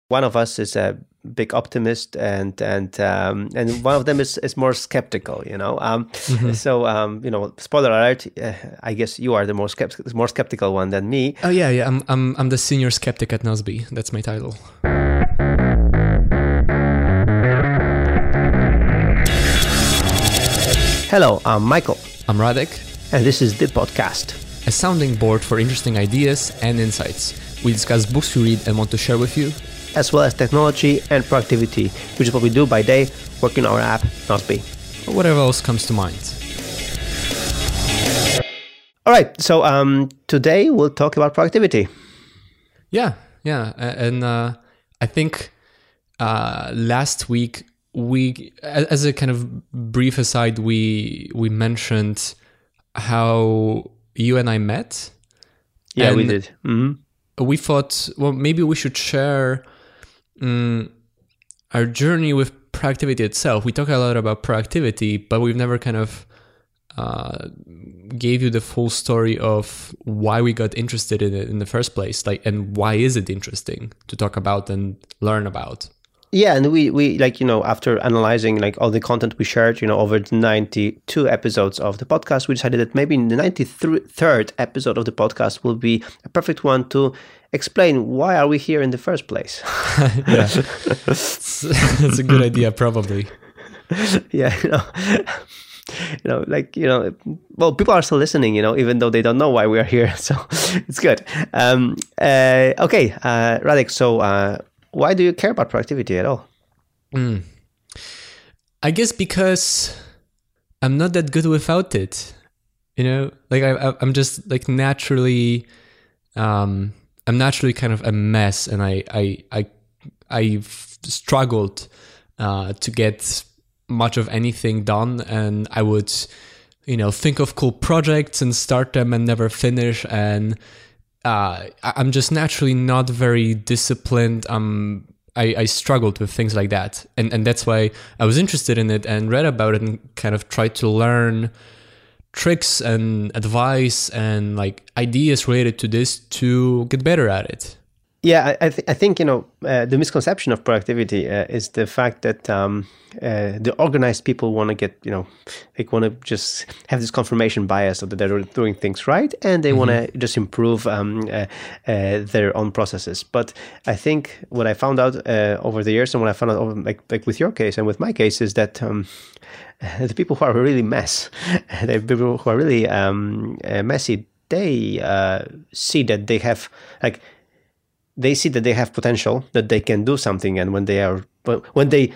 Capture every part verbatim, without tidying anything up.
one of us is a big optimist, and and um, and one of them is, is more skeptical. You know, um, mm-hmm. so um, you know, spoiler alert. Uh, I guess you are the more skeptical, more skeptical one than me. Oh yeah, yeah. I'm I'm I'm the senior skeptic at Nozbe. That's my title. Hello, I'm Michael. I'm Radek. And this is The Podcast, a sounding board for interesting ideas and insights. We discuss books we read and want to share with you, as well as technology and productivity, which is what we do by day, working on our app, Nozbe. Or whatever else comes to mind. All right, so um, today we'll talk about productivity. Yeah, yeah. And uh, I think uh, last week, we, as a kind of brief aside, we we mentioned how you and I met. Yeah, we did. Mm-hmm. We thought, well, maybe we should share um, our journey with productivity itself. We talk a lot about productivity, but we've never kind of uh, gave you the full story of why we got interested in it in the first place, like, and why is it interesting to talk about and learn about. Yeah, and we, we like, you know, after analyzing like all the content we shared, you know, over the ninety-two episodes of the podcast, we decided that maybe the ninety-third episode of the podcast will be a perfect one to explain why are we here in the first place. Yeah, that's a good idea, probably. Yeah, you know, you know, like, you know, well, people are still listening, you know, even though they don't know why we are here. So it's good. Um, uh, okay, uh, Radek, so... Uh, Why do you care about productivity at all? Mm. I guess because I'm not that good without it. You know, like I, I'm just like naturally, um, I'm naturally kind of a mess, and I, I, I, I've struggled uh, to get much of anything done, and I would, you know, think of cool projects and start them and never finish, and Uh, I'm just naturally not very disciplined. Um, I, I struggled with things like that. And, and that's why I was interested in it and read about it and kind of tried to learn tricks and advice and like ideas related to this to get better at it. Yeah, I, th- I think, you know, uh, the misconception of productivity uh, is the fact that um, uh, the organized people want to get, you know, they want to just have this confirmation bias of that they're doing things right, and they mm-hmm. want to just improve um, uh, uh, their own processes. But I think what I found out uh, over the years, and what I found out over, like, like with your case and with my case, is that um, the people who are really mess, the people who are really um, uh, messy, they uh, see that they have, like, they see that they have potential, that they can do something, and when they are, when they,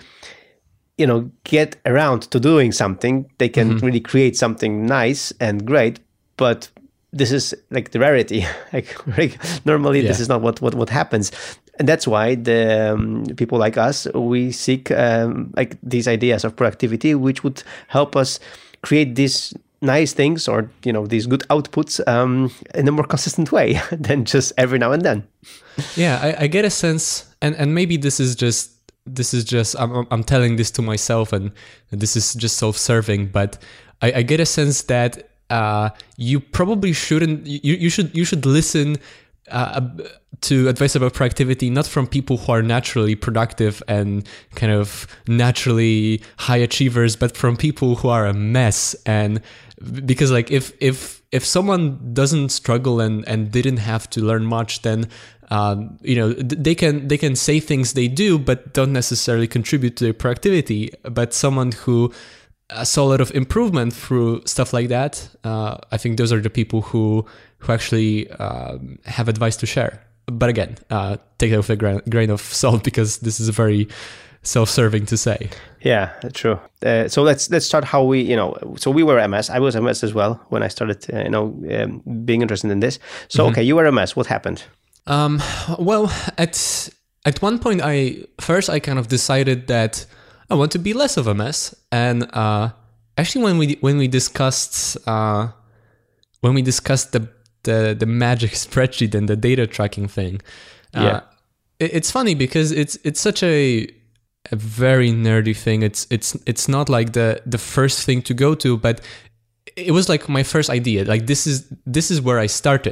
you know, get around to doing something, they can mm-hmm. really create something nice and great. But this is like the rarity. like, like normally, yeah. this is not what, what what happens, and that's why the um, people like us, we seek um, like these ideas of productivity, which would help us create these nice things, or, you know, these good outputs um, in a more consistent way than just every now and then. Yeah, I, I get a sense, and, and maybe this is just this is just I'm I'm telling this to myself, and this is just self-serving, but I, I get a sense that uh, you probably shouldn't you, you should you should listen uh, to advice about productivity not from people who are naturally productive and kind of naturally high achievers, but from people who are a mess. And because like if if if someone doesn't struggle and and didn't have to learn much, then um, you know they can they can say things they do but don't necessarily contribute to their productivity. But someone who saw a lot of improvement through stuff like that, uh, I think those are the people who who actually um, have advice to share. But again, uh, take that with a gra- grain of salt, because this is very self-serving to say. Yeah, true. Uh, so let's let's start how we, you know, so we were a mess. I was a mess as well when I started, uh, you know, um, being interested in this. So, mm-hmm. okay, you were a mess. What happened? Um, well, at at one point, I first I kind of decided that I want to be less of a mess. And uh, actually, when we when we discussed uh, when we discussed the the the magic spreadsheet and the data tracking thing, uh, yeah, it, it's funny because it's it's such a a very nerdy thing. It's it's it's not like the the first thing to go to, but it was like my first idea. Like this is this is where I started.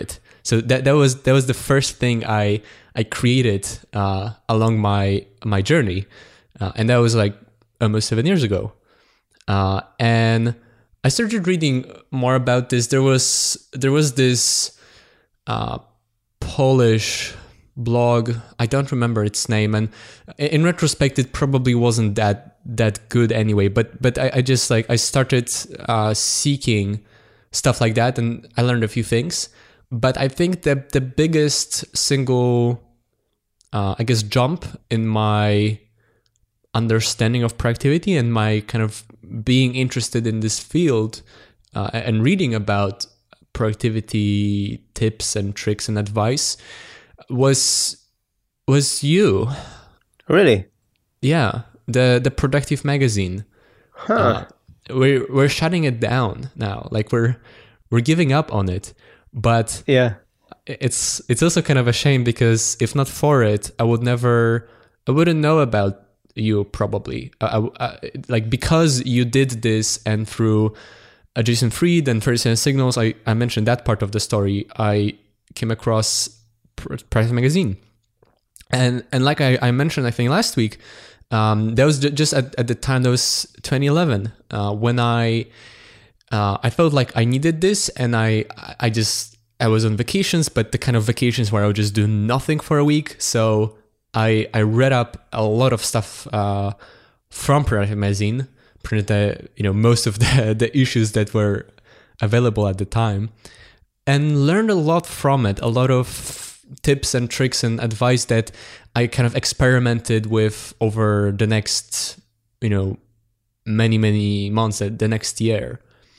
So that that was that was the first thing I I created uh, along my my journey, uh, and that was like almost seven years ago. Uh, and I started reading more about this. There was there was this uh, Polish blog. I don't remember its name, and in retrospect, it probably wasn't that that good anyway. But but I, I just like I started uh, seeking stuff like that, and I learned a few things. But I think that the biggest single, uh, I guess, jump in my understanding of productivity and my kind of being interested in this field uh, and reading about productivity tips and tricks and advice was was you. Really? Yeah, the the Productive magazine. Huh. Uh, we're we're shutting it down now. Like we're we're giving up on it. But yeah, it's it's also kind of a shame because if not for it, I would never, I wouldn't know about you probably. I, I, I, like because you did this, and through uh, Jason Fried and thirty-seven Signals, I, I mentioned that part of the story. I came across Productive magazine, and and like I, I mentioned, I think last week, um, that was just at, at the time that was twenty eleven uh, when I. Uh, I felt like I needed this, and I I just I was on vacations, but the kind of vacations where I would just do nothing for a week. So I I read up a lot of stuff uh, from Productive magazine, printed the, you know most of the the issues that were available at the time, and learned a lot from it. A lot of tips and tricks and advice that I kind of experimented with over the next you know many many months, the next year.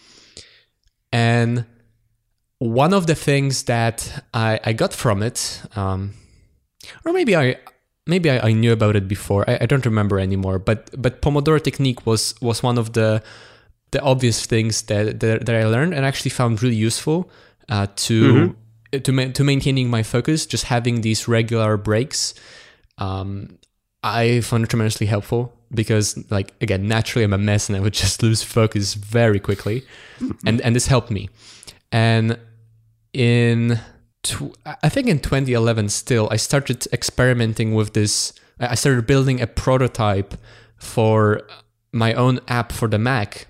And one of the things that I, I got from it, um, or maybe I maybe I, I knew about it before, I, I don't remember anymore. But but Pomodoro technique was was one of the the obvious things that that, that I learned and actually found really useful uh, to mm-hmm. to ma- to maintaining my focus. Just having these regular breaks, um, I found it tremendously helpful. Because, like, again, naturally I'm a mess and I would just lose focus very quickly. and and this helped me. And in, tw- I think in twenty eleven still, I started experimenting with this. I started building a prototype for my own app for the Mac.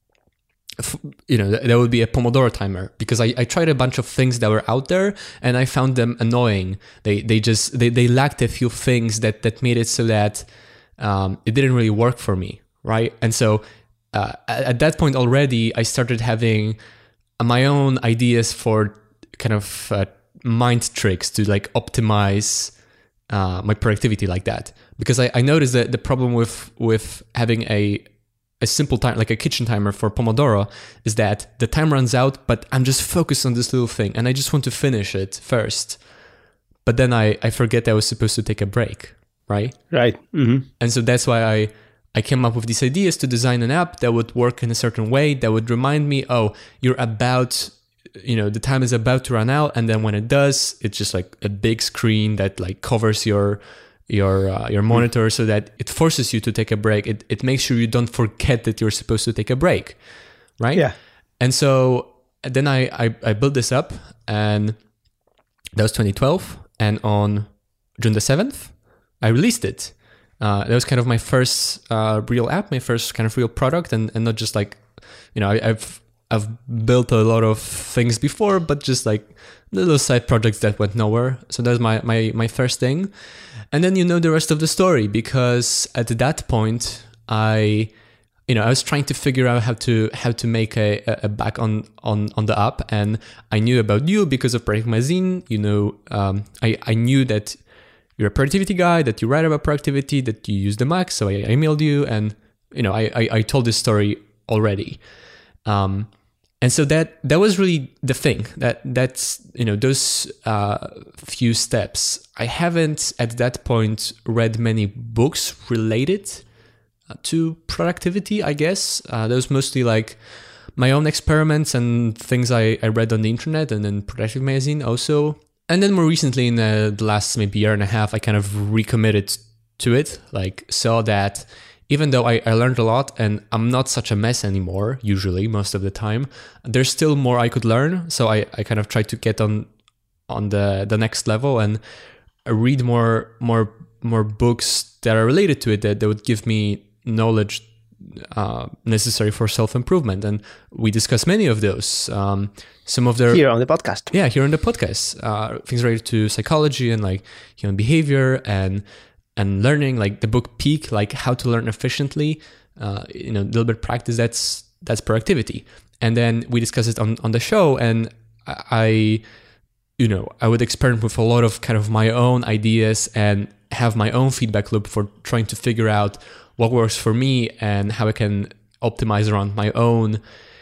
You know, that would be a Pomodoro timer, because I, I tried a bunch of things that were out there and I found them annoying. They they just, they, they lacked a few things that, that made it so that Um, it didn't really work for me, right? And so uh, at, at that point already, I started having my own ideas for kind of uh, mind tricks to like optimize uh, my productivity like that. Because I, I noticed that the problem with with having a a simple time, like a kitchen timer for Pomodoro, is that the time runs out, but I'm just focused on this little thing and I just want to finish it first. But then I, I forget I was supposed to take a break. Right? Right. Mm-hmm. And so that's why I, I came up with these ideas to design an app that would work in a certain way, that would remind me, oh, you're about, you know, the time is about to run out. And then when it does, it's just like a big screen that like covers your your uh, your monitor, mm-hmm. so that it forces you to take a break. It it makes sure you don't forget that you're supposed to take a break. Right? Yeah. And so then I, I, I built this up, and that was twenty twelve. And on June the seventh, I released it. Uh, that was kind of my first uh, real app, my first kind of real product, and, and not just like, you know, I, I've I've built a lot of things before, but just like little side projects that went nowhere. So that's my my my first thing, and then you know the rest of the story, because at that point I, you know, I was trying to figure out how to how to make a, a back on, on on the app, and I knew about you because of Productive magazine. You know, um, I I knew that you're a productivity guy, that you write about productivity, that you use the Mac. So I emailed you, and you know, I I, I told this story already, um, and so that that was really the thing. That that's you know those uh, few steps. I haven't at that point read many books related to productivity. I guess uh, that was mostly like my own experiments and things I, I read on the internet, and then Productive magazine also. And then more recently, in the, the last maybe year and a half, I kind of recommitted to it, like saw that even though I, I learned a lot and I'm not such a mess anymore, usually, most of the time, there's still more I could learn. So I, I kind of tried to get on on the the next level and read more more more books that are related to it that, that would give me knowledge uh, necessary for self-improvement. And we discuss many of those. Um, some of their here on the podcast. Yeah, here on the podcast. Uh, things related to psychology and like human behavior and and learning, like the book Peak, like how to learn efficiently. Uh, you know, a little bit of practice. That's that's productivity. And then we discuss it on on the show, and I, you know, I would experiment with a lot of kind of my own ideas and have my own feedback loop for trying to figure out what works for me and how I can optimize around my own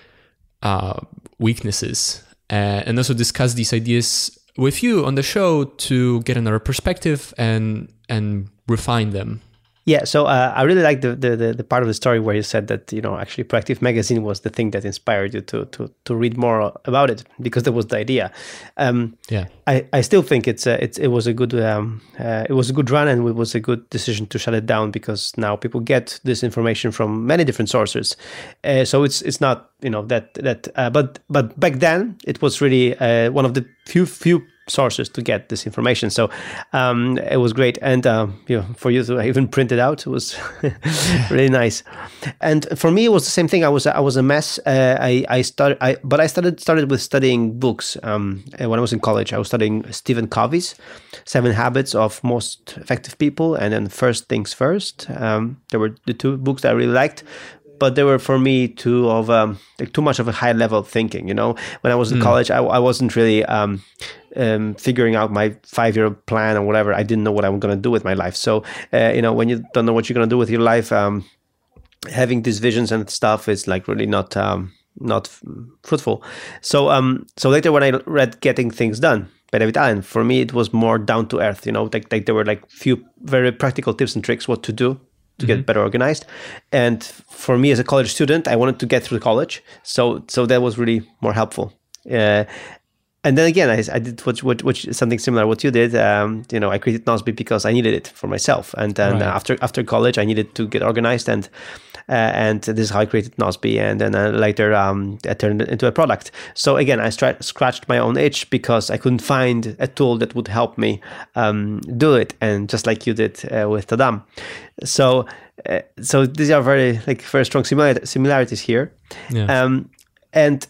uh, weaknesses, uh, and also discuss these ideas with you on the show to get another perspective and and refine them. Yeah, so uh, I really like the, the, the the part of the story where you said that, you know, actually Proactive Magazine was the thing that inspired you to to to read more about it, because that was the idea. Um, yeah, I, I still think it's a, it's it was a good um, uh, it was a good run, and it was a good decision to shut it down, because now people get this information from many different sources. Uh, so it's it's not, you know, that that uh, but but back then it was really uh, one of the few few. sources to get this information. So um, it was great. And um, you know, for you to even print it out, it was really nice. And for me, it was the same thing. I was I was a mess. Uh, I I started, I but I started started with studying books. Um, when I was in college, I was studying Stephen Covey's Seven Habits of Most Effective People, and then First Things First. Um, there were the two books that I really liked. But they were, for me, too of um, like too much of a high level thinking. You know, when I was in mm. college, I, I wasn't really um, um, figuring out my five year plan or whatever. I didn't know what I was going to do with my life. So, uh, you know, when you don't know what you're going to do with your life, um, having these visions and stuff is like really not um, not fruitful. So, um, so later when I read Getting Things Done by David Allen, for me it was more down to earth. You know, like like there were like few very practical tips and tricks what to do to get better organized. And for me as a college student, I wanted to get through college. So so that was really more helpful. Uh, and then again, I, I did what, what, what something similar what you did. Um, you know, I created Nozbe because I needed it for myself. And then right. after after college, I needed to get organized, and uh, and this is how I created Nozbe. And then uh, later, um, I turned it into a product. So again, I stra- scratched my own itch because I couldn't find a tool that would help me um, do it. And just like you did uh, with Tadam. So uh, so these are very like very strong similar- similarities here. Yeah. Um, and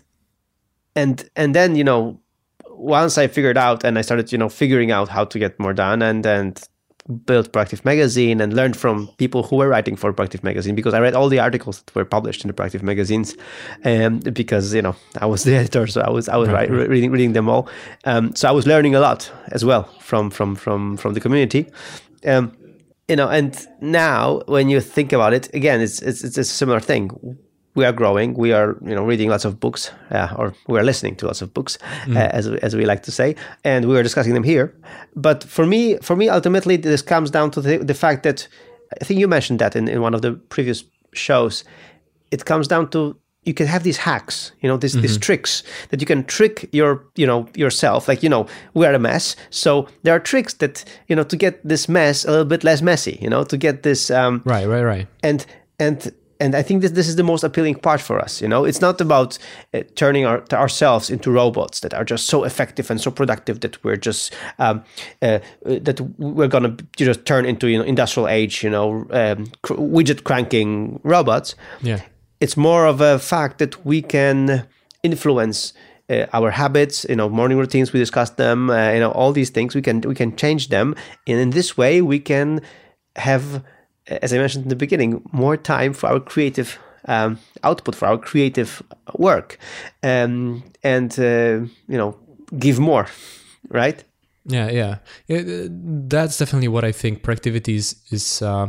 and and then, you know, once I figured out and I started, you know, figuring out how to get more done, and and built Proactive Magazine and learned from people who were writing for Proactive Magazine, because I read all the articles that were published in the Proactive magazines, um, because, you know, I was the editor, so I was I was right, right, reading reading them all. Um, so I was learning a lot as well from from from from the community. Um, you know, and now when you think about it, again, it's it's it's a similar thing. We are growing. We are, you know, reading lots of books, uh, or we are listening to lots of books, mm. uh, as as we like to say, and we are discussing them here. But for me, for me, ultimately, this comes down to the, the fact that I think you mentioned that in, in one of the previous shows. It comes down to you can have these hacks, you know, these mm-hmm. these tricks that you can trick your, you know, yourself. Like, you know, we are a mess, so there are tricks that, you know, to get this mess a little bit less messy, you know, to get this um, right, right, right, and and. And I think that this is the most appealing part for us. You know, it's not about uh, turning our, ourselves into robots that are just so effective and so productive that we're just um, uh, that we're gonna just turn into, you know, industrial age, you know, um, cr- widget cranking robots. Yeah, it's more of a fact that we can influence uh, our habits. You know, morning routines. We discussed them. Uh, you know, all these things we can we can change them, and in this way we can have, as I mentioned in the beginning, more time for our creative um, output, for our creative work, um, and uh, you know, give more, right? Yeah, yeah, yeah. That's definitely what I think. Proactivity is, is uh,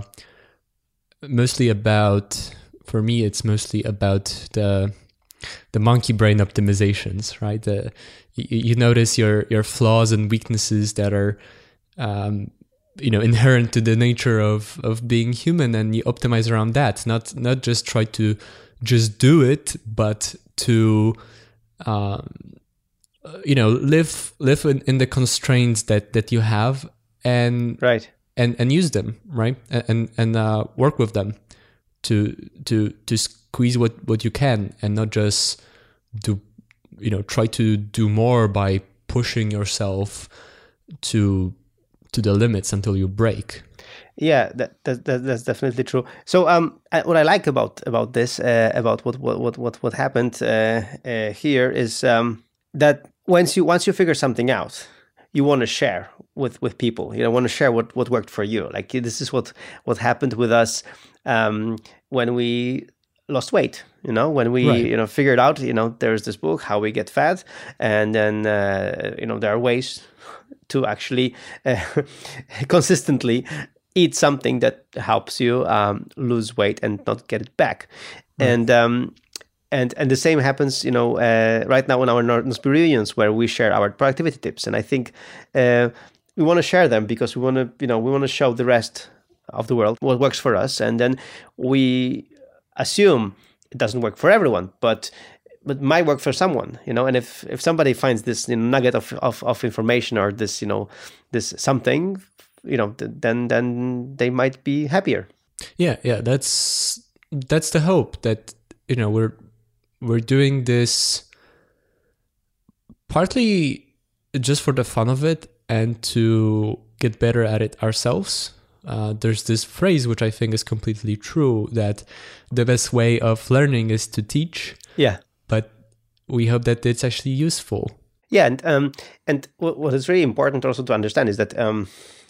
mostly about. For me, it's mostly about the the monkey brain optimizations, right? The, you, you notice your your flaws and weaknesses that are. Um, you know, inherent to the nature of, of being human, and you optimize around that. Not not just try to just do it, but to, um, you know, live live in, in the constraints that, that you have, and right, and, and use them, right, and and uh, work with them to to to squeeze what, what you can, and not just do, you know, try to do more by pushing yourself to to the limits until you break. Yeah, that, that, that that's definitely true. So, um, I, what I like about about this, uh, about what what what what what happened uh, uh, here is um, that once you once you figure something out, you want to share with with people. You know, want to share what what worked for you. Like this is what what happened with us um, when we lost weight. You know, when we Right. you know figured out, you know, there's this book, How We Get Fat, and then uh, you know there are ways to actually uh, consistently eat something that helps you um, lose weight and not get it back. Right. And um, and and the same happens, you know, uh, right now in our Nordensby reunions where we share our productivity tips. And I think uh, we want to share them because we want to, you know, we want to show the rest of the world what works for us. And then we assume it doesn't work for everyone, but but might work for someone, you know. And if if somebody finds this, you know, nugget of, of of information or this, you know, this something, you know, then then they might be happier. Yeah, yeah, that's that's the hope, that you know we're we're doing this partly just for the fun of it and to get better at it ourselves. Uh, there's this phrase which I think is completely true, that the best way of learning is to teach. Yeah. But we hope that it's actually useful. Yeah, and um, and what, what is really important also to understand is that um,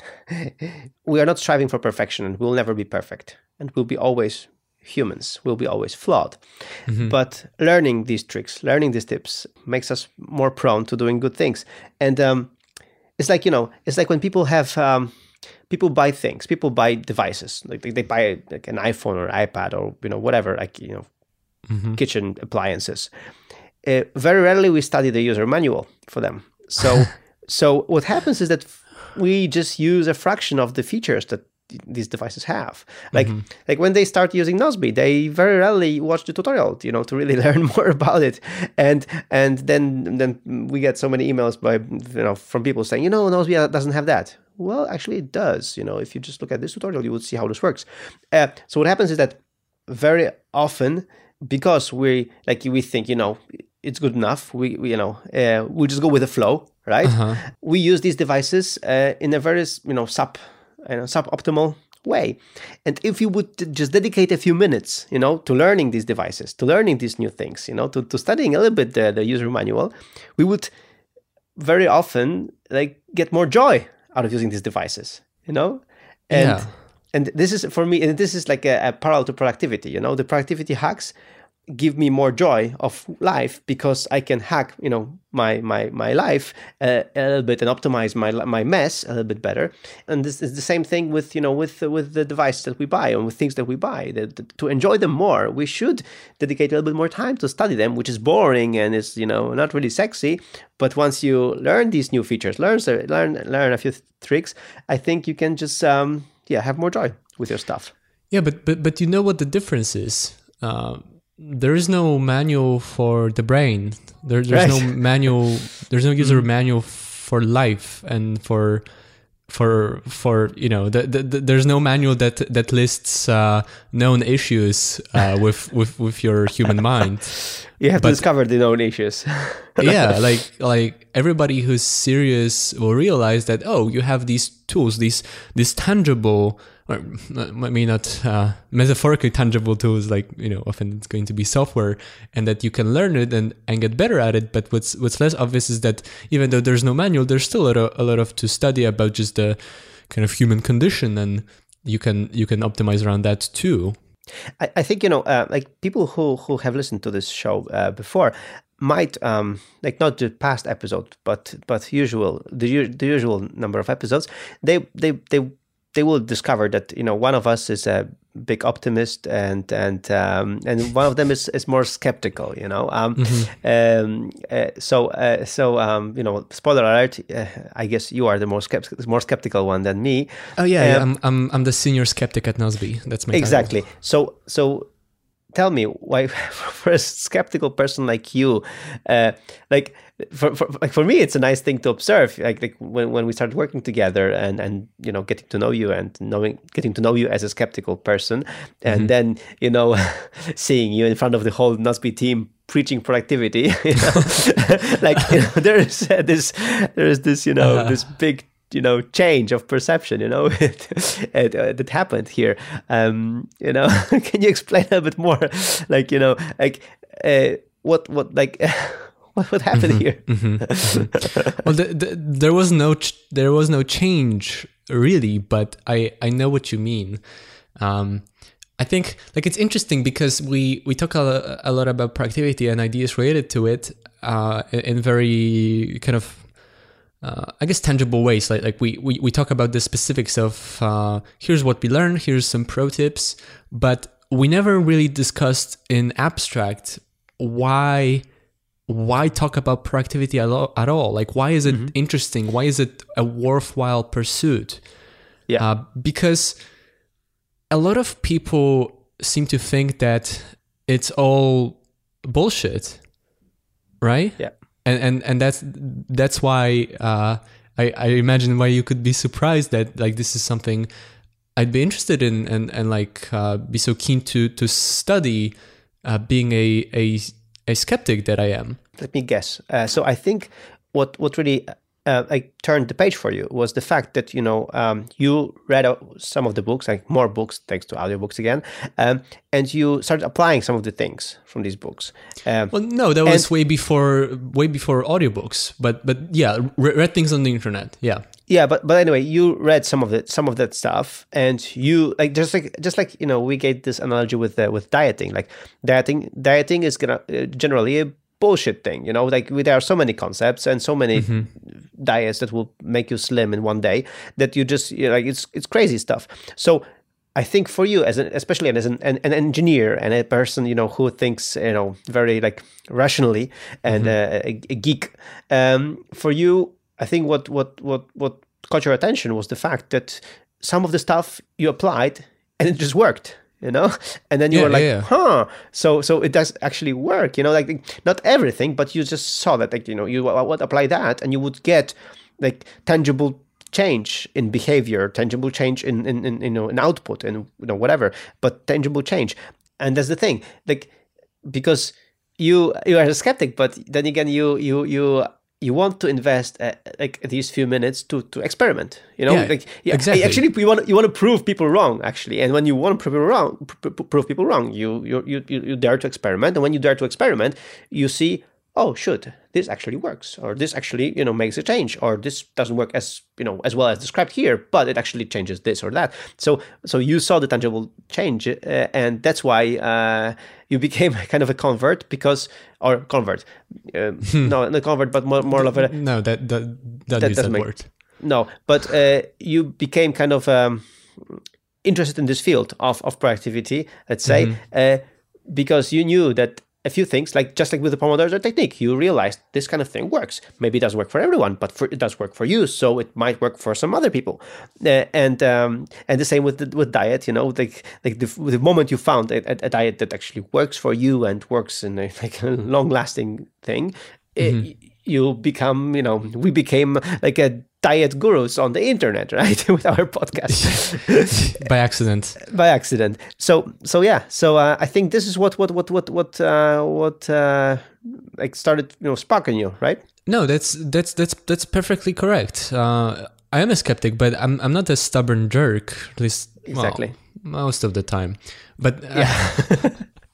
we are not striving for perfection, and we'll never be perfect, and we'll be always humans. We'll be always flawed. Mm-hmm. But learning these tricks, learning these tips, makes us more prone to doing good things. And um, it's like, you know, it's like when people have um, people buy things, people buy devices, like they, they buy like an iPhone or iPad or you know whatever, like you know. Mm-hmm. kitchen appliances. Uh, very rarely we study the user manual for them. So, so what happens is that we just use a fraction of the features that these devices have. Like, mm-hmm. like when they start using Nozbe, they very rarely watch the tutorial, you know, to really learn more about it. And and then then we get so many emails by you know from people saying, you know, Nozbe doesn't have that. Well, actually, it does. You know, if you just look at this tutorial, you would see how this works. Uh, so what happens is that very often, because we like we think, you know, it's good enough, we, we you know uh, we just go with the flow, right? Uh-huh. We use these devices uh, in a very you know sub you know suboptimal way. And if you would just dedicate a few minutes, you know, to learning these devices, to learning these new things, you know, to, to studying a little bit the, the user manual, we would very often like get more joy out of using these devices, you know, and. Yeah. And this is, for me, and this is like a, a parallel to productivity, you know, the productivity hacks give me more joy of life because I can hack, you know, my my my life uh, a little bit and optimize my my mess a little bit better. And this is the same thing with, you know, with with the device that we buy and with things that we buy. That, that, to enjoy them more, we should dedicate a little bit more time to study them, which is boring and is, you know, not really sexy. But once you learn these new features, learn learn learn a few th- tricks, I think you can just um, yeah have more joy with your stuff. Yeah, but but but you know what the difference is. Uh, there is no manual for the brain. There, there's right. no manual. There's no user mm-hmm. manual for life and for for for you know. The, the, the, there's no manual that that lists uh, known issues uh, with with with your human mind. You have but, to discover the known issues. yeah, like like everybody who's serious will realize that, oh, you have these tools, these these tangible. Or maybe not uh, metaphorically tangible tools, like, you know, often it's going to be software, and that you can learn it and, and get better at it. But what's what's less obvious is that even though there's no manual, there's still a lot of, a lot of to study about just the kind of human condition, and you can you can optimize around that too. I, I think, you know, uh, like people who, who have listened to this show uh, before might um, like not the past episode, but but usual the the usual number of episodes. They they they. They will discover that, you know, one of us is a big optimist and and um, and one of them is, is more skeptical, you know. Um, mm-hmm. um, uh, so uh, so um, you know, spoiler alert. Uh, I guess you are the more skeptical, more skeptical one than me. Oh yeah, um, I'm I'm I'm the senior skeptic at Nozbe. That's my exactly. title. So so. Tell me why, for a skeptical person like you, uh, like for, for like for me, it's a nice thing to observe. Like, like when, when we started working together and, and you know getting to know you and knowing getting to know you as a skeptical person, and mm-hmm. then you know seeing you in front of the whole Nozbe team preaching productivity. You know? Like, you know, there is uh, this, there is this, you know, uh, this big, you know, change of perception, you know, it, uh, that happened here. Um, you know, can you explain a bit more, like, you know, like uh, what, what, like, what, what happened mm-hmm, here? Mm-hmm, mm-hmm. Well, the, the, there was no, ch- there was no change really, but I, I know what you mean. Um, I think like it's interesting because we, we talk a, a lot about productivity and ideas related to it uh, in, in very kind of Uh, I guess tangible ways, like like we, we, we talk about the specifics of uh, here's what we learned, here's some pro tips, but we never really discussed in abstract why why talk about productivity at all, at all? Like why is it mm-hmm. interesting? Why is it a worthwhile pursuit? Yeah, uh, because a lot of people seem to think that it's all bullshit, right? Yeah. And, and and that's that's why uh, I, I imagine why you could be surprised that like this is something I'd be interested in and and like uh, be so keen to to study, uh, being a, a a skeptic that I am. Let me guess. Uh, so I think what what really uh, I turned the page for you was the fact that you know um, you read uh, some of the books, like more books thanks to audiobooks again, um, and you started applying some of the things from these books. Um, well, no, that was way before way before audiobooks, but but yeah, re- read things on the internet. Yeah. Yeah, but but anyway, you read some of it, some of that stuff, and you like just like just like you know we gave this analogy with uh, with dieting. Like dieting, dieting is gonna uh, generally a bullshit thing, you know. Like we, there are so many concepts and so many mm-hmm. diets that will make you slim in one day that you just you know, like it's it's crazy stuff. So I think for you, as an, especially as an, an, an engineer and a person you know who thinks you know very like rationally and mm-hmm. uh, a, a geek, um, for you. I think what, what what what caught your attention was the fact that some of the stuff you applied and it just worked, you know, and then you yeah, were like, yeah, yeah. huh, so so it does actually work, you know, like not everything, but you just saw that, like you know, you would apply that and you would get like tangible change in behavior, tangible change in in, in you know in output and you know whatever, but tangible change, and that's the thing, like because you you are a skeptic, but then again you you you. You want to invest uh, like these few minutes to, to experiment, you know, yeah, like yeah, exactly. Actually, you want you want to prove people wrong, actually, and when you want to prove people wrong, pr- pr- prove people wrong, you you you you dare to experiment, and when you dare to experiment, you see, oh, shoot, this actually works, or this actually you know makes a change, or this doesn't work as you know as well as described here, but it actually changes this or that. So so you saw the tangible change, uh, and that's why uh, you became kind of a convert because. Or convert, uh, hmm. no, not convert, but more, more of a no. That that that, that doesn't make, work. No, but uh, you became kind of um, interested in this field of of productivity. Let's say mm-hmm. uh, because you knew that a few things, like just like with the Pomodoro technique, you realized this kind of thing works. Maybe it doesn't work for everyone, but for, it does work for you. So it might work for some other people. Uh, and um, and the same with the, with diet. You know, like like the, the moment you found a, a diet that actually works for you and works in a, like a long lasting thing, mm-hmm. it, you become. You know, we became like a diet gurus on the internet, right? With our podcast by accident. By accident. So so yeah. So uh, I think this is what what what what what uh, what uh, like started you know sparking you, right? No, that's that's that's that's perfectly correct. Uh, I am a skeptic, but I'm I'm not a stubborn jerk. At least exactly well, most of the time. But uh, yeah.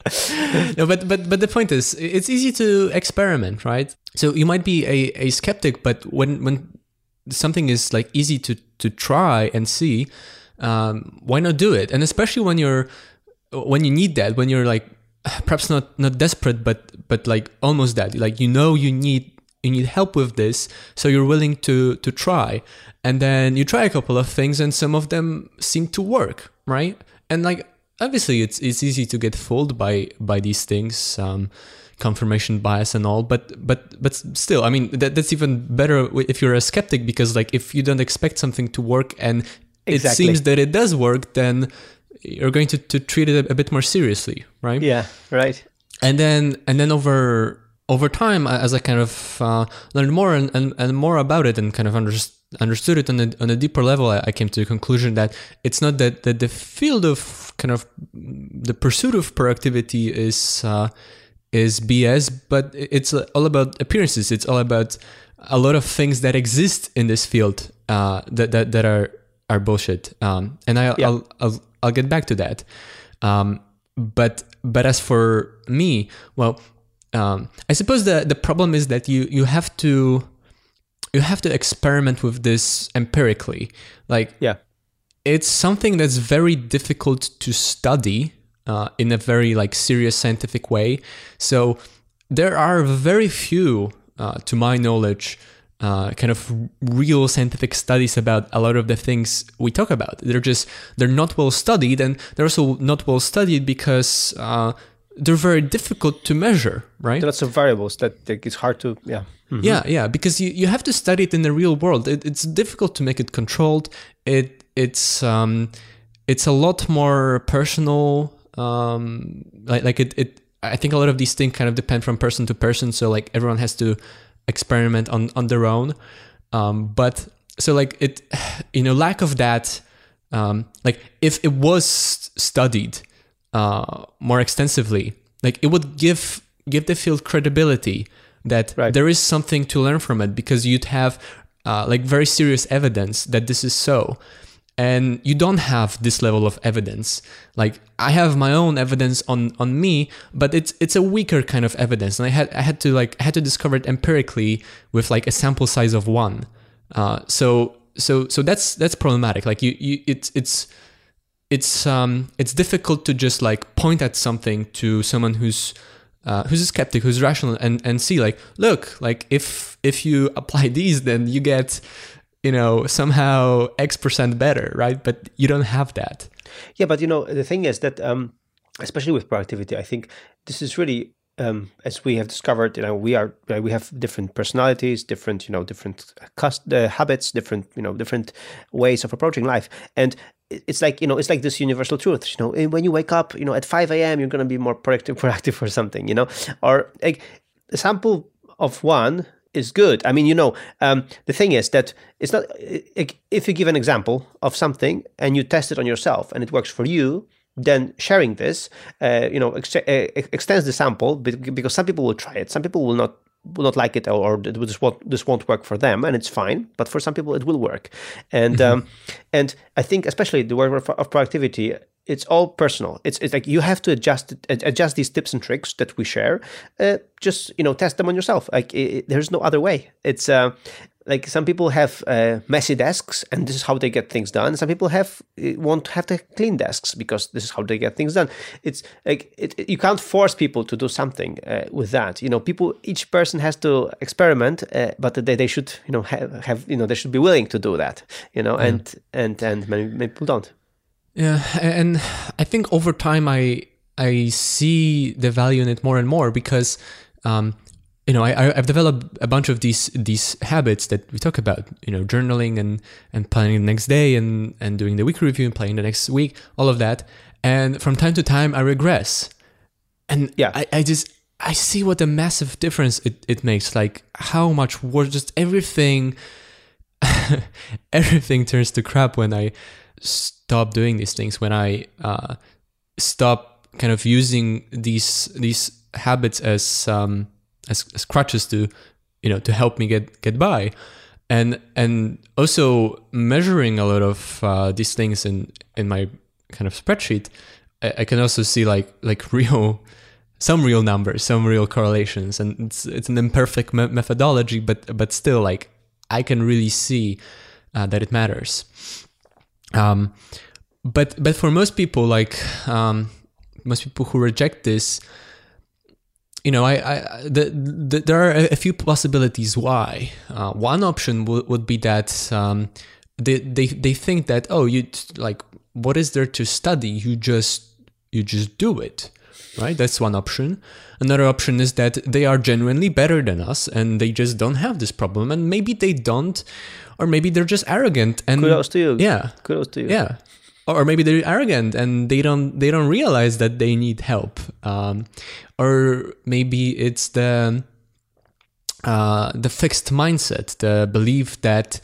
no, but but but the point is, it's easy to experiment, right? So you might be a, a skeptic, but when when something is like easy to to try and see, um, why not do it? And especially when you're when you need that, when you're like perhaps not not desperate, but but like almost that, like you know you need you need help with this, so you're willing to to try, and then you try a couple of things, and some of them seem to work, right? And like obviously it's it's easy to get fooled by by these things. Um, confirmation bias and all, but but but still, I mean that that's even better if you're a skeptic, because like if you don't expect something to work and exactly. it seems that it does work, then you're going to, to treat it a, a bit more seriously, right? Yeah, right. And then and then over over time, as I kind of uh, learned more and, and, and more about it and kind of understood understood it on a, on a deeper level, I, I came to the conclusion that it's not that, that the field of kind of the pursuit of productivity is uh, is B S, but it's all about appearances. It's all about a lot of things that exist in this field uh, that, that that are are bullshit. Um, and I, Yeah. I'll, I'll I'll get back to that. Um, but but as for me, well, um, I suppose the the problem is that you you have to you have to experiment with this empirically. Like, Yeah. it's something that's very difficult to study uh, in a very like serious scientific way. So there are very few, uh, to my knowledge, uh, kind of real scientific studies about a lot of the things we talk about. They're just they're not well studied, and they're also not well studied because uh, they're very difficult to measure, right? There are lots of variables that, that it's hard to, yeah. Mhm. Yeah, yeah, because you, you have to study it in the real world. It, it's difficult to make it controlled. It it's um it's a lot more personal. Um, like like it, it I think a lot of these things kind of depend from person to person. So like everyone has to experiment on on their own. Um, but so like it, you know, lack of that. Um, like if it was studied uh more extensively, like it would give give the field credibility that Right. there is something to learn from it, because you'd have uh, like very serious evidence that this is so. And you don't have this level of evidence. Like I have my own evidence on, on me, but it's it's a weaker kind of evidence. And I had I had to like I had to discover it empirically with like a sample size of one. Uh, so so so that's that's problematic. Like you, you it's it's it's um it's difficult to just like point at something to someone who's Uh, who's a skeptic, who's rational, and, and see like, look, like if if you apply these, then you get, you know, somehow X percent better, right? But you don't have that. Yeah, but you know, the thing is that, um, especially with productivity, I think this is really, um, as we have discovered, you know, we are uh, we have different personalities, different, you know, different cust- uh, habits, different, you know, different ways of approaching life, and it's like, you know, it's like this universal truth, you know, when you wake up, you know, at five a.m., you're going to be more productive, productive or something, you know, or like a sample of one is good. I mean, you know, um, the thing is that it's not, if you give an example of something and you test it on yourself and it works for you, then sharing this, uh, you know, ex- uh, extends the sample, because some people will try it, some people will not will not like it, or, or this won't this won't work for them, and it's fine. But for some people, it will work, and mm-hmm. um, and I think especially the work of, of productivity, it's all personal. It's it's like you have to adjust it, adjust these tips and tricks that we share. Uh, just you know, test them on yourself. Like it, it, there's no other way. It's uh, like some people have uh, messy desks, and this is how they get things done. Some people have want to have the clean desks because this is how they get things done. It's like it, it, you can't force people to do something uh, with that. You know, people, each person has to experiment, uh, but they, they should you know have, have you know they should be willing to do that. You know, mm. and and and many, many people don't. Yeah, and I think over time I I see the value in it more and more, because um, you know I I've developed a bunch of these these habits that we talk about. You know, journaling and and planning the next day, and and doing the weekly review and planning the next week, all of that. And from time to time I regress, and yeah, I, I just I see what a massive difference it, it makes. Like how much worse, just everything everything turns to crap when I stop doing these things, when I uh, stop kind of using these these habits as um, as, as crutches to, you know, to help me get, get by, and and also measuring a lot of uh, these things in, in my kind of spreadsheet. I, I can also see like like real some real numbers, some real correlations, and it's it's an imperfect me- methodology, but but still, like I can really see uh, that it matters. Um, but but for most people, like um, most people who reject this, you know, I, I the, the, there are a few possibilities why. Uh, one option w- would be that um, they they they think that, oh, you like, what is there to study? You just you just do it, right? That's one option. Another option is that they are genuinely better than us and they just don't have this problem, and maybe they don't. Or maybe they're just arrogant and kudos to you. Yeah, kudos to you. Yeah, or maybe they're arrogant and they don't they don't realize that they need help. Um, or maybe it's the uh, the fixed mindset, the belief that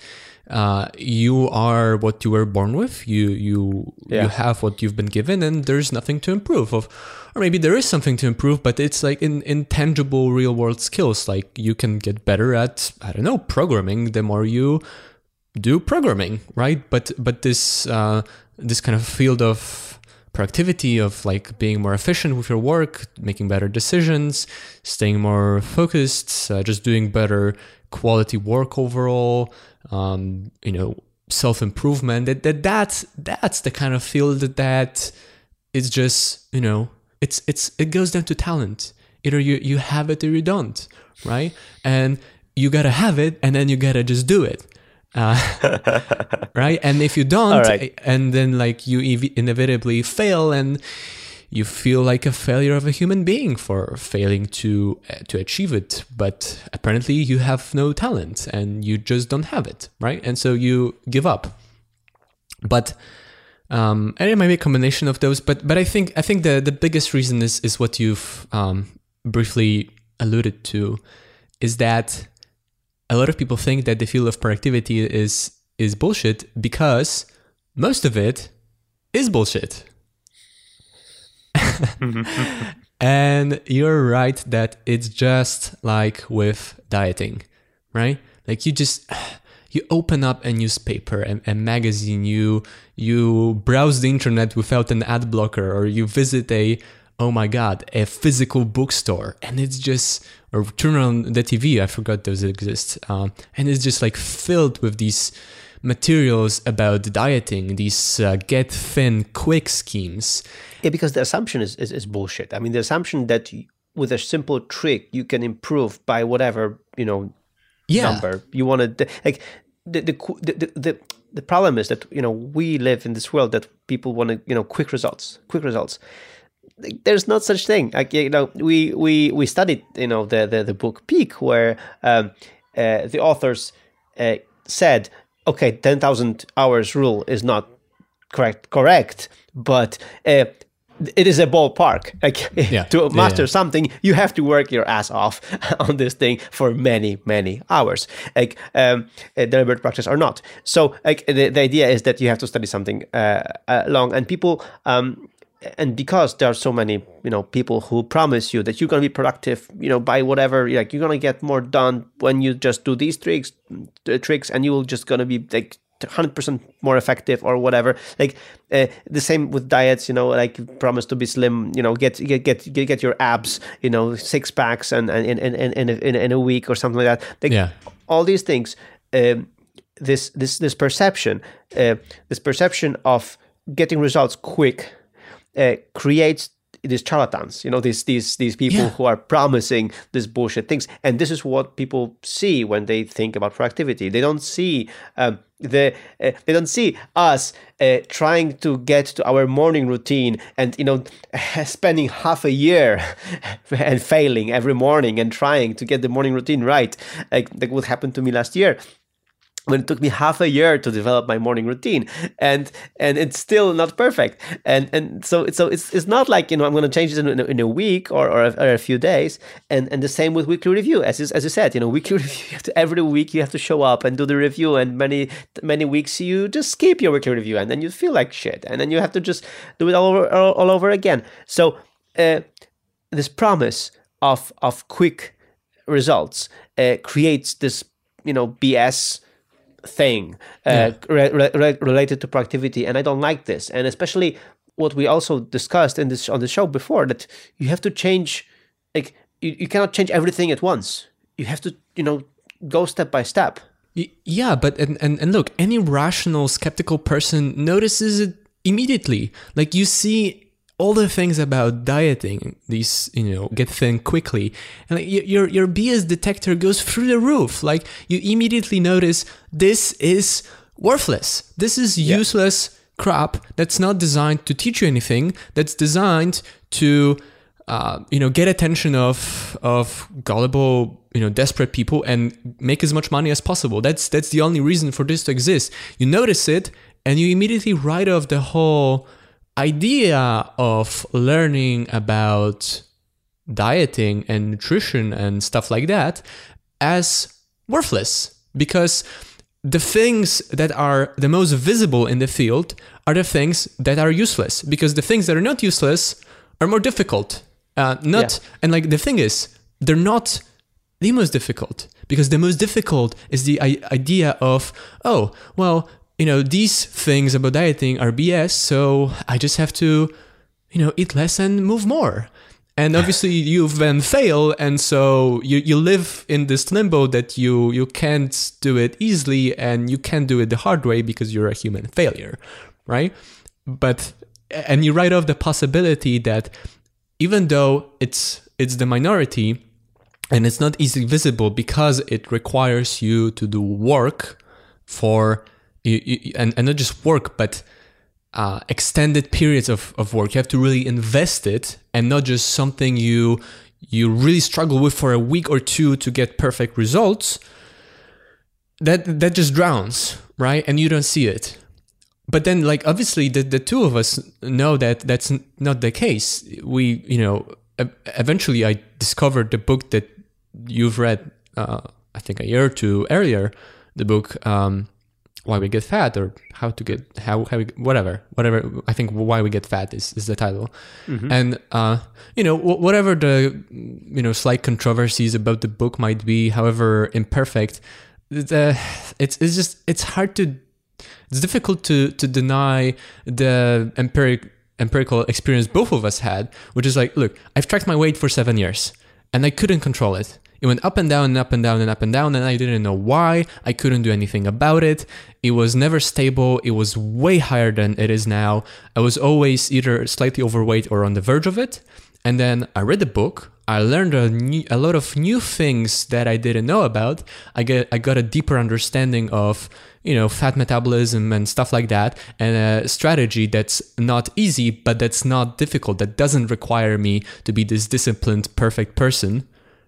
uh, you are what you were born with. You you Yeah. you have what you've been given, and there's nothing to improve. Of, or maybe there is something to improve, but it's like in intangible real world skills. Like you can get better at, I don't know, programming the more you do programming, right? But but this uh, this kind of field of productivity, of like being more efficient with your work, making better decisions, staying more focused, uh, just doing better quality work overall, um, you know, self-improvement, that, that that's that's the kind of field that, that is just, you know, it's it's it goes down to talent. Either you you have it or you don't, right? And you gotta have it, and then you gotta just do it. Uh, right? And if you don't, right. and then like you ev- inevitably fail, and you feel like a failure of a human being for failing to uh, to achieve it. But apparently you have no talent, and you just don't have it, right? And so you give up. But um, and it might be a combination of those. But but I think I think the the biggest reason is is what you've um, briefly alluded to, is that a lot of people think that the field of productivity is is bullshit because most of it is bullshit. And you're right that it's just like with dieting, right? Like you just you open up a newspaper, a, a magazine, you you browse the internet without an ad blocker, or you visit a oh my god, a physical bookstore, and it's just, or turn on the T V, I forgot those exist, um, and it's just like filled with these materials about dieting, these uh, get thin quick schemes. Yeah, because the assumption is, is, is bullshit. I mean, the assumption that you, with a simple trick you can improve by whatever, you know, yeah. number you want to, like the the, the the the problem is that, you know, we live in this world that people want to, you know, quick results, quick results. There's not such thing. Like, you know, we we we studied, you know, the the, the book Peak, where um, uh, the authors uh, said, okay, ten thousand hours rule is not correct, correct, but uh, it is a ballpark. Like yeah. to master yeah, yeah. something, you have to work your ass off on this thing for many, many hours, like um, deliberate practice or not. So, like the, the idea is that you have to study something uh, uh, long, and people. Um, And because there are so many, you know, people who promise you that you're going to be productive, you know, by whatever, like you're going to get more done when you just do these tricks, uh, tricks, and you're just going to be like one hundred percent more effective or whatever. Like uh, the same with diets, you know, like promise to be slim, you know, get get get get, get your abs, you know, six packs and and in in in in, in a week or something like that. Like, yeah. all these things, um, this this this perception, uh, this perception of getting results quick. Uh, creates these charlatans, you know, these these these people yeah. who are promising these bullshit things, and this is what people see when they think about productivity. They don't see um, the uh, they don't see us uh, trying to get to our morning routine and, you know, spending half a year and failing every morning and trying to get the morning routine right, like, like what happened to me last year, when it took me half a year to develop my morning routine, and and it's still not perfect, and and so so it's it's not like, you know, I'm going to change it in a, in a week or or a, or a few days, and and the same with weekly review, as is, as you said, you know, weekly review, you have to, every week you have to show up and do the review, and many many weeks you just skip your weekly review, and then you feel like shit, and then you have to just do it all over all, all over again. So uh, this promise of of quick results uh, creates this, you know, B S thing uh, yeah. re- re- related to productivity, and I don't like this. And especially what we also discussed in this on the show before, that you have to change, like you, you cannot change everything at once. You have to, you know, go step by step. Yeah, but and, and and look, any rational, skeptical person notices it immediately. Like you see all the things about dieting, these, you know, get thin quickly, and like your your B S detector goes through the roof. Like you immediately notice this is worthless. This is yeah. useless crap that's not designed to teach you anything. That's designed to, uh, you know, get attention of of gullible, you know, desperate people and make as much money as possible. That's that's the only reason for this to exist. You notice it, and you immediately write off the whole idea of learning about dieting and nutrition and stuff like that as worthless, because the things that are the most visible in the field are the things that are useless, because the things that are not useless are more difficult. Uh, not yeah. And like the thing is, they're not the most difficult, because the most difficult is the I- idea of, oh, well, you know, these things about dieting are B S, so I just have to, you know, eat less and move more. And obviously you've then fail, and so you, you live in this limbo that you, you can't do it easily and you can't do it the hard way because you're a human failure, right? But, and you write off the possibility that even though it's it's the minority and it's not easily visible because it requires you to do work for, you, you, and, and not just work, but Uh, extended periods of, of work. You have to really invest it, and not just something you you really struggle with for a week or two to get perfect results. That that just drowns, right? And you don't see it. But then, like, obviously, the, the two of us know that that's not the case. We, you know, eventually I discovered the book that you've read, uh, I think a year or two earlier, the book um, Why We Get Fat, or how to get how how we, whatever whatever I think Why We Get Fat is, is the title. Mm-hmm. And uh you know, whatever the, you know, slight controversies about the book might be, however imperfect, the it's it's just it's hard to it's difficult to to deny the empiric empirical experience both of us had, which is like, look, I've tracked my weight for seven years and I couldn't control it. It went up and down and up and down and up and down, and I didn't know why. I couldn't do anything about it. It was never stable. It was way higher than it is now. I was always either slightly overweight or on the verge of it. And then I read the book. I learned a, new, a lot of new things that I didn't know about. I get I got a deeper understanding of, you know, fat metabolism and stuff like that, and a strategy that's not easy, but that's not difficult, that doesn't require me to be this disciplined, perfect person.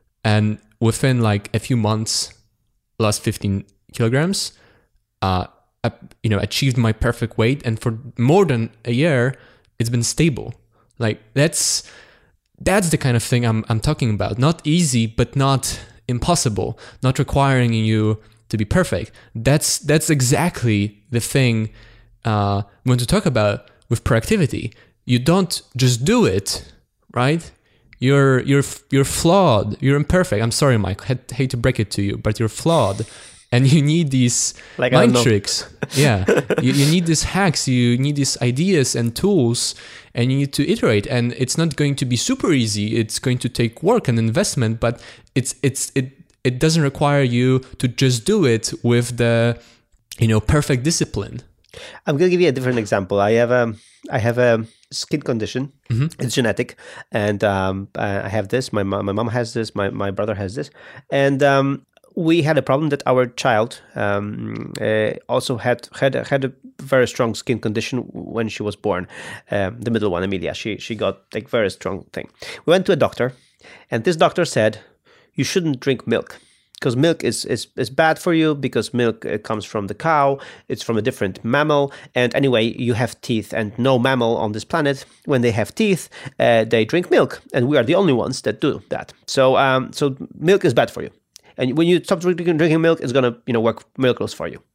And within like a few months, lost fifteen kilograms, uh, you know, achieved my perfect weight. And for more than a year, it's been stable. Like that's, that's the kind of thing I'm, I'm talking about. Not easy, but not impossible, not requiring you to be perfect. That's, that's exactly the thing uh, we want to talk about with proactivity. You don't just do it, right? You're you're you're flawed. You're imperfect. I'm sorry, Mike. I hate to break it to you, but you're flawed, and you need these like, mind tricks. Yeah, you, you need these hacks. You need these ideas and tools, and you need to iterate. And it's not going to be super easy. It's going to take work and investment, but it's it's it it doesn't require you to just do it with the, you know, perfect discipline. I'm going to give you a different example. I have a I have a skin condition. Mm-hmm. It's genetic, and um, I have this. My mom, my mom has this. My my brother has this, and um, we had a problem that our child um, uh, also had had a, had a very strong skin condition when she was born. Um, the middle one, Emilia, she she got like very strong thing. We went to a doctor, and this doctor said, you shouldn't drink milk, because milk is, is, is bad for you, because milk uh, comes from the cow, it's from a different mammal, and anyway, you have teeth, and no mammal on this planet, when they have teeth, uh, they drink milk, and we are the only ones that do that. So um, so milk is bad for you. And when you stop drinking, drinking milk, it's going to, you know, work miracles for you.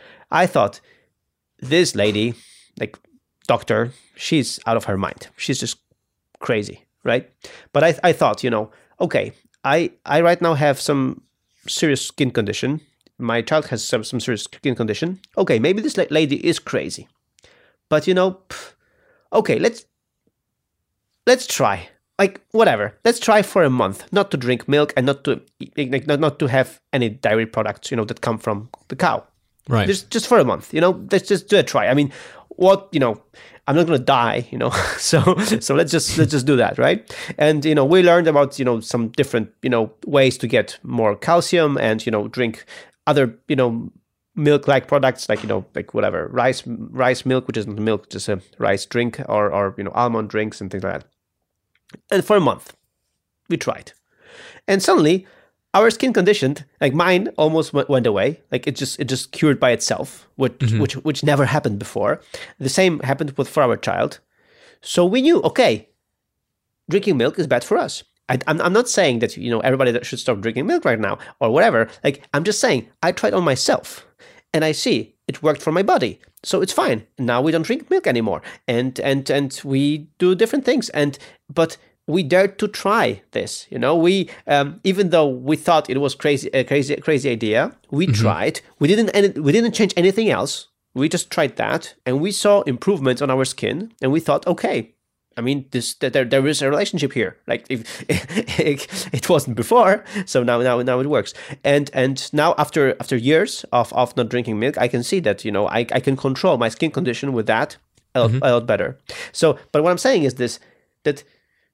I thought, this lady, like doctor, she's out of her mind. She's just crazy, right? But I, I thought, you know, okay, I, I right now have some serious skin condition. My child has some, some serious skin condition. Okay, maybe this lady is crazy, but you know, pff, okay, let's let's try. Like whatever, let's try for a month not to drink milk and not to like, not not to have any dairy products, you know, that come from the cow. Right. Just just for a month, you know. Let's just do a try. I mean, what you know. I'm not going to die, you know, so so let's just let's just do that, right? And you know, we learned about you know some different you know ways to get more calcium, and you know drink other you know milk-like products like you know like whatever rice rice milk, which isn't milk, just a rice drink, or or you know almond drinks and things like that. And for a month, we tried, and suddenly our skin condition, like mine, almost went away. Like it just it just cured by itself, which mm-hmm. which which never happened before. The same happened with for our child. So we knew, okay, drinking milk is bad for us. I, I'm I'm not saying that you know everybody that should stop drinking milk right now or whatever. Like I'm just saying I tried on myself, and I see it worked for my body. So it's fine. Now we don't drink milk anymore. And and and we do different things. And but we dared to try this. You know, we um, even though we thought it was crazy, a crazy, crazy idea, we mm-hmm. tried. We didn't any, we didn't change anything else. We just tried that, and we saw improvements on our skin, and we thought, okay, I mean, this that there there is a relationship here. Like if it, it wasn't before, so now now now it works. And and now after after years of, of not drinking milk, I can see that, you know, I, I can control my skin condition with that a lot, mm-hmm. a lot better. So, but what I'm saying is this, that,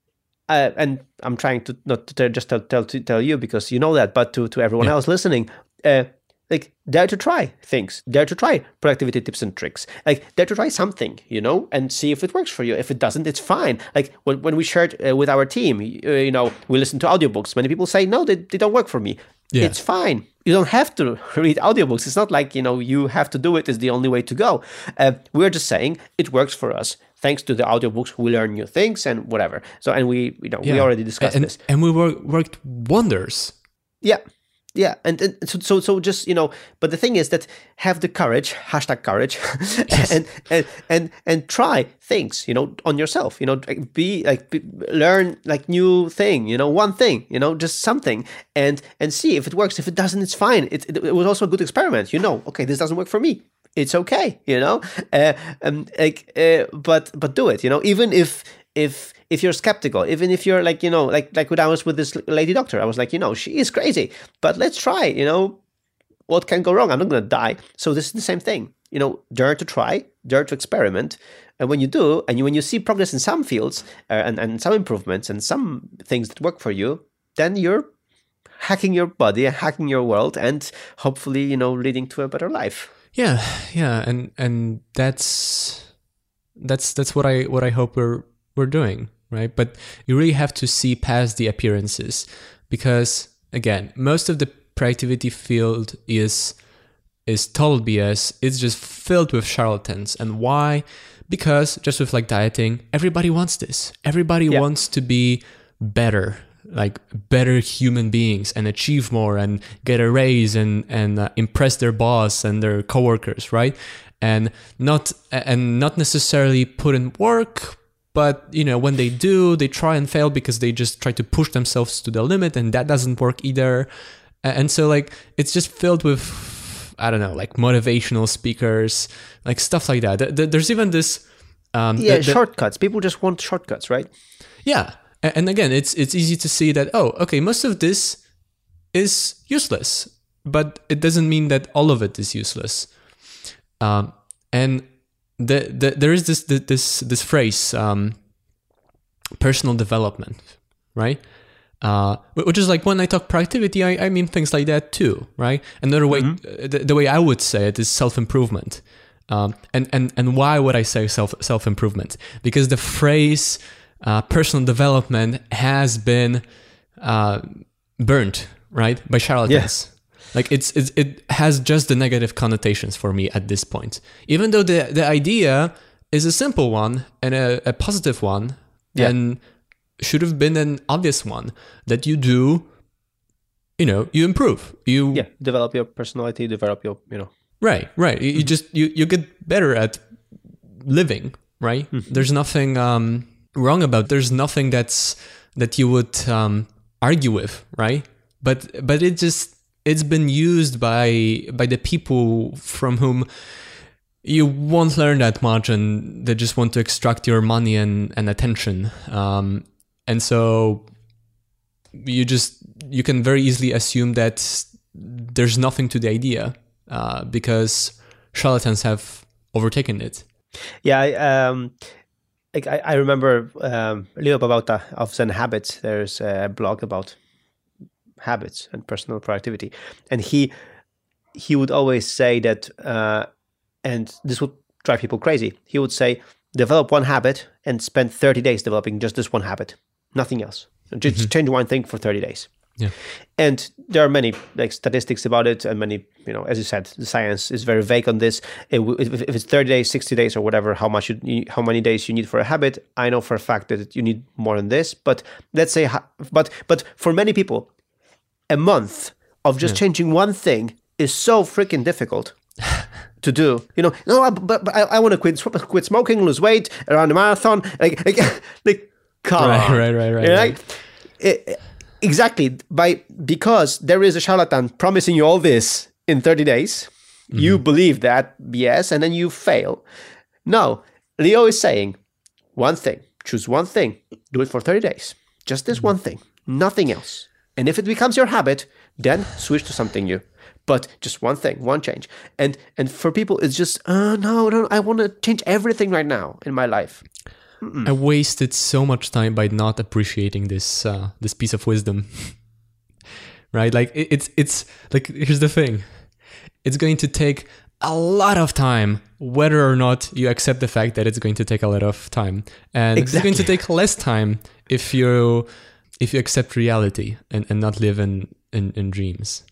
uh, and I'm trying to not to just tell tell to tell you because you know that, but to to everyone yeah. else listening. Uh, Like, dare to try things. Dare to try productivity tips and tricks. Like, dare to try something, you know, and see if it works for you. If it doesn't, it's fine. Like, when, when we shared uh, with our team, uh, you know, we listen to audiobooks. Many people say, no, they, they don't work for me. Yeah. It's fine. You don't have to read audiobooks. It's not like, you know, you have to do it is the only way to go. Uh, we're just saying it works for us. Thanks to the audiobooks, we learn new things and whatever. So, and we, you know, yeah. we already discussed and, this. And we work, worked wonders. Yeah. Yeah, and, and so, so so just, you know, but the thing is that have the courage, hashtag courage, yes. and, and and and try things, you know, on yourself, you know, be like be, learn like new thing, you know, one thing, you know, just something, and and see if it works. If it doesn't, it's fine. It it, it was also a good experiment, you know. Okay, this doesn't work for me. It's okay, you know, uh, um, like, uh, but but do it, you know, even if if. If you're skeptical, even if you're like, you know, like like when I was with this lady doctor, I was like, you know, she is crazy, but let's try, you know, what can go wrong? I'm not going to die. So this is the same thing, you know, dare to try, dare to experiment. And when you do, and you, when you see progress in some fields uh, and, and some improvements and some things that work for you, then you're hacking your body, hacking your world, and hopefully, you know, leading to a better life. Yeah, yeah. And and that's that's that's what I what I hope we're we're doing. Right? But you really have to see past the appearances because, again, most of the productivity field is is total B S. It's just filled with charlatans. And why? Because just with like dieting, everybody wants this. Everybody yeah. wants to be better, like better human beings and achieve more and get a raise and, and uh, impress their boss and their coworkers, right? And not and not necessarily put in work, but, you know, when they do, they try and fail because they just try to push themselves to the limit, and that doesn't work either. And so, like, it's just filled with, I don't know, like motivational speakers, like stuff like that. There's even this... Um, yeah, the, the, shortcuts. People just want shortcuts, right? Yeah. And again, it's it's easy to see that, oh, okay, most of this is useless, but it doesn't mean that all of it is useless. Um, and... The, the, there is this this this phrase, um, personal development, right? Uh, which is like when I talk productivity, I, I mean things like that too, right? Another way, mm-hmm. the, the way I would say it is self-improvement. Um, and, and, and why would I say self, self-improvement? Because the phrase uh, personal development has been uh, burnt, right? By charlatans. Yeah. Like it's, it's it has just the negative connotations for me at this point. Even though the the idea is a simple one and a, a positive one, yeah. and should have been an obvious one that you do, you know, you improve. You yeah, develop your personality, develop your, you know. Right, right. You, you just you, you get better at living, right? Mm-hmm. There's nothing um, wrong about. There's nothing that's that you would um, argue with, right? But but it just it's been used by by the people from whom you won't learn that much, and they just want to extract your money and, and attention. Um, and so you just you can very easily assume that there's nothing to the idea uh, because charlatans have overtaken it. Yeah, I, um, like I, I remember um, Leo Babauta of Zen Habits. There's a blog about habits and personal productivity, and he he would always say that, uh, and this would drive people crazy. He would say, develop one habit and spend thirty days developing just this one habit, nothing else. Just mm-hmm. change one thing for thirty days. Yeah. And there are many like statistics about it, and many, you know, as you said, the science is very vague on this. It, if, if it's thirty days, sixty days, or whatever, how much you, how many days you need for a habit, I know for a fact that you need more than this. But let's say, but but for many people, a month of just yeah. changing one thing is so freaking difficult to do. You know, no, I, but, but I, I want to quit quit smoking, lose weight, run a marathon. Like, like, like come right, on. Right, right, right, you know, right. Like, it, exactly. By because there is a charlatan promising you all this in thirty days, mm-hmm. you believe that B S and then you fail. No, Leo is saying one thing. Choose one thing. Do it for thirty days. Just this mm-hmm. one thing. Nothing else. And if it becomes your habit, then switch to something new. But just one thing, one change. And and for people, it's just, oh, no, no, I want to change everything right now in my life. Mm-mm. I wasted so much time by not appreciating this uh, this piece of wisdom. Right? Like, it, it's it's like, here's the thing. It's going to take a lot of time, whether or not you accept the fact that it's going to take a lot of time. And exactly. It's going to take less time if you if you accept reality and, and not live in, in, in dreams.